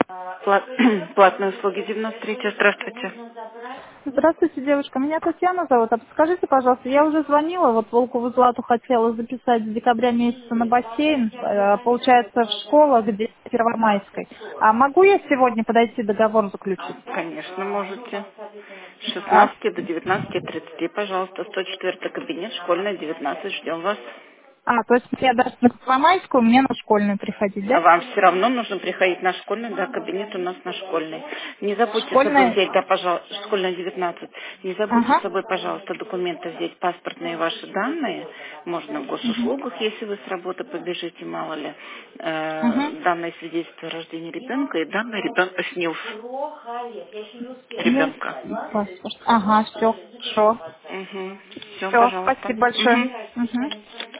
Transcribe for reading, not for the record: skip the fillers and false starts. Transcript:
Платные услуги 93. Здравствуйте. Здравствуйте, девушка. Меня Татьяна зовут. А подскажите, пожалуйста, я уже звонила, вот Волкову Злату хотела записать с декабря месяца на бассейн, получается, в школу, где в Первомайской. А могу я сегодня подойти договор заключить? Конечно, можете. С А, 16 до 19:30, пожалуйста. 104 кабинет, школьная, 19. Ждем вас. то есть мне даже на Первомайскую, мне на школьную приходить, А да? вам все равно нужно приходить на школьный, да, кабинет у нас на школьный. Не забудьте с собой Школьная? взять, да, пожалуйста, школьная 19. Не забудьте с Ага. собой, пожалуйста, документы взять, паспортные ваши данные. Можно в Угу. госуслугах, если вы с работы побежите, мало ли. Угу. Данные свидетельства о рождении ребенка и данные ребенка СНИЛС. Ну, Ребенка. паспорт. Ага, все, хорошо. Угу. Все, Все, пожалуйста. спасибо большое. Угу. Угу.